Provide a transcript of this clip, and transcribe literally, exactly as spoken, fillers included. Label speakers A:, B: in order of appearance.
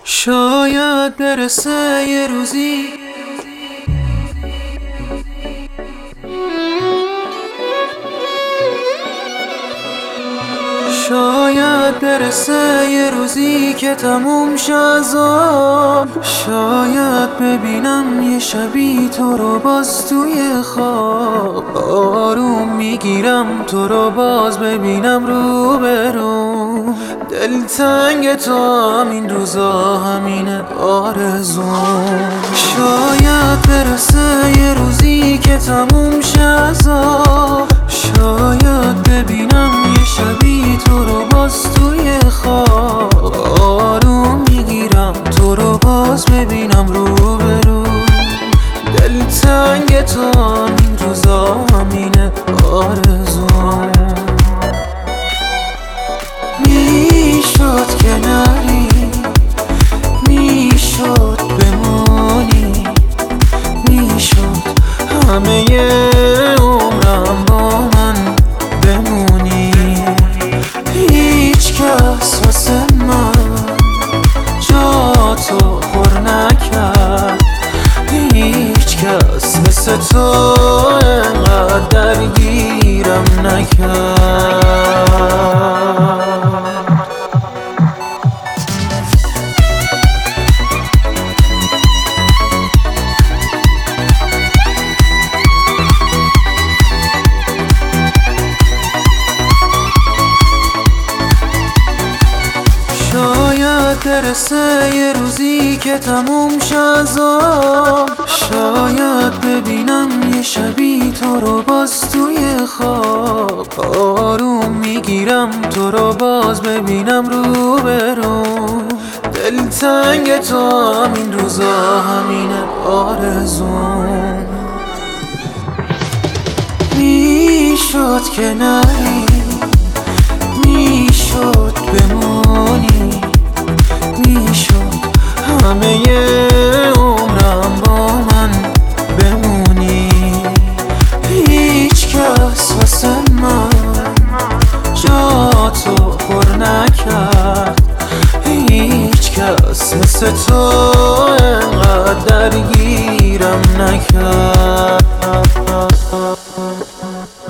A: شاید برسه یه روزی شاید برسه یه روزی که تموم شه عذاب. شاید ببینم یه شبی تو رو باز توی خواب. آروم میگیرم تو رو باز ببینم رو به رو. دلتنگ تو همین روزا همینه آرزوم. شاید برسه یه روزی که تموم شه عذاب. شاید ببینم یه شبی تو رو باز توی خواب. آروم میگیرم تو رو باز ببینم رو به رو. دلتنگ تو همین روزا همینه آرزوم. میشد که نری، میشد بمونی، میشد همه عمرم با من بمونی. هیچ کس واسه من جا تو پر نکرد. هیچ کس مثل تو انقدر درگیرم نکرد. شاید برسه یه روزی که تموم شه عذاب. شاید ببینم یه شبی تو رو باز توی خواب. آروم میگیرم تو رو باز ببینم رو به رو. دلتنگ تو همین روزا همینه آرزوم. میشد که نری، میشد بمونی، میشد همه عمرم با من بمونی. هیچ کس واسه من جا تو پر نکرد. هیچ کس مثل تو انقدر درگیرم نکرد.